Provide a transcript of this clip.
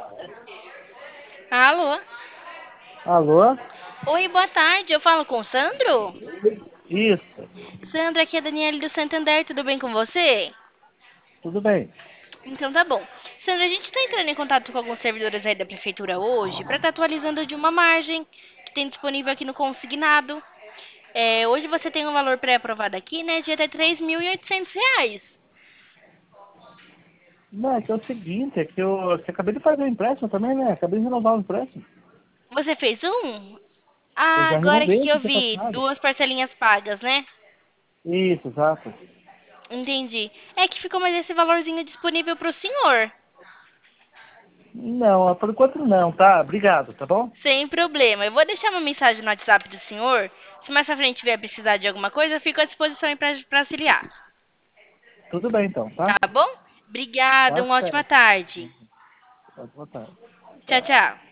Alô? Alô? Oi, boa tarde. Eu falo com o Sandro? Isso, Sandro, aqui é a Daniele do Santander. Tudo bem com você? tudo bem. Então tá bom. Sandro, a gente está entrando em contato com alguns servidores aí da prefeitura hoje para estar atualizando de uma margem que tem disponível aqui no consignado. Hoje você tem um valor pré-aprovado aqui, né, de até R$ 3.800. Não, é que é o seguinte, que eu acabei de fazer o empréstimo também, né? Acabei de renovar o empréstimo. Você fez um? Eu Ah, já agora renovei que aqui eu ano vi. passado. Duas parcelinhas pagas, né? Isso, exato. Entendi. É que ficou mais esse valorzinho disponível para o senhor. Não, por enquanto não, tá? Obrigado, tá bom? Sem problema. Eu vou deixar uma mensagem no WhatsApp do senhor. Se mais pra frente vier precisar de alguma coisa, eu fico à disposição aí pra auxiliar. Tudo bem então, tá? Tá bom? Obrigada, Tá uma ótima certo. tarde. Pode botar. Tchau, tchau.